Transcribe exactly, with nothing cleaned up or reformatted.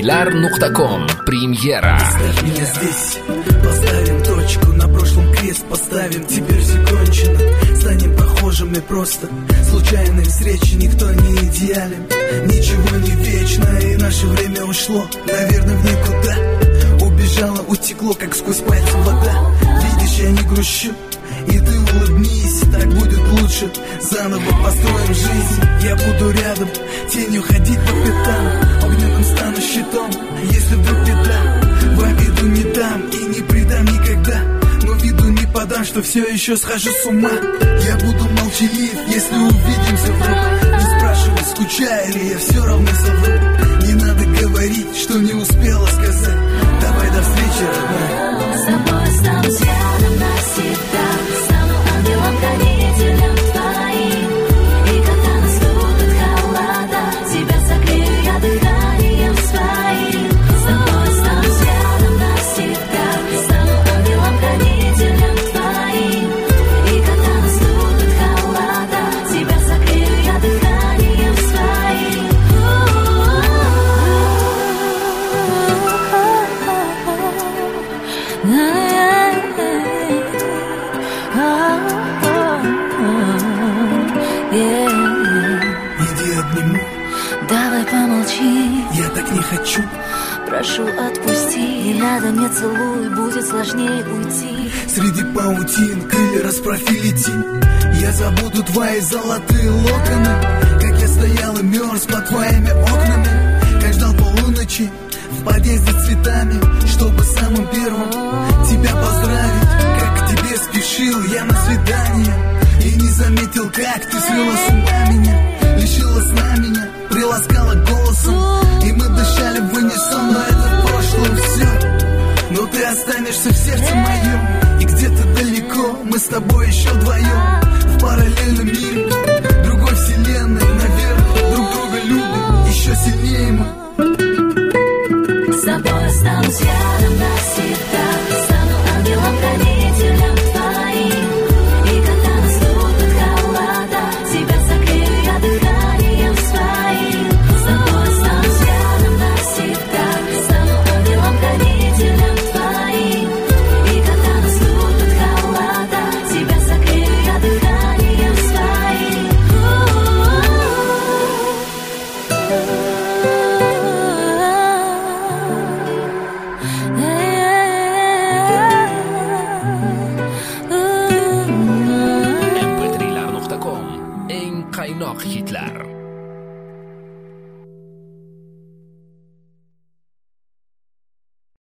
Триллер точка ком. Премьера. Оставь меня здесь, поставим точку, на прошлом крест поставим, теперь все кончено. Станем похожими просто, случайные встречи, никто не идеален. Ничего не вечно, и наше время ушло, наверное, в никуда. Убежало, утекло, как сквозь пальцы вода. Видишь, я не грущу, и ты улыбнись, так будет лучше. Заново построим жизнь, я буду рядом, тенью ходить по пятам, огнем стану щитом, если вдруг беда. В обиду не дам и не предам никогда, но виду не подам, что все еще схожу с ума. Я буду молчалив, если увидимся вдруг. Не спрашивай, скучаю ли я, все равно совру. Не надо говорить, что не успела сказать. Давай до встречи, родная. С тобой останусь рядом навсегда, стану ангелом-хранителем твоим. И когда наступит холода, тебя согрею я дыханием своим. С тобой останусь рядом навсегда, стану ангелом-хранителем твоим. И когда наступит холода, тебя согрею я дыханием своим. Иди обниму, Давай помолчи, я так не хочу. прошу отпусти. Не надо, не целуй, будет сложнее уйти. Среди паутин крылья расправь и лети. Я забуду твои золотые локоны, как я стоял и мерз под твоими окнами, как ждал полуночи в подъезде цветами, чтобы самым первым тебя поздравить. Как к тебе спешил я на свидание и не заметил, как ты свела с ума меня, лишила сна меня, приласкала голосом, и мы дышали в унисон. Но это в прошлом все, но ты останешься в сердце моем, и где-то далеко мы с тобой еще вдвоем, в параллельном мире, другой вселенной, наверное, друг друга любим еще сильнее мы. С тобой останусь рядом навсегда, стану ангелом-хранителем твоим. И когда наступит холода, тебя согрею я дыханием своим. С тобой останусь рядом навсегда, стану ангелом-хранителем твоим. И когда наступит холода, тебя согрею я дыханием своим. em pe Trillер точка ком. En kaynak hitler.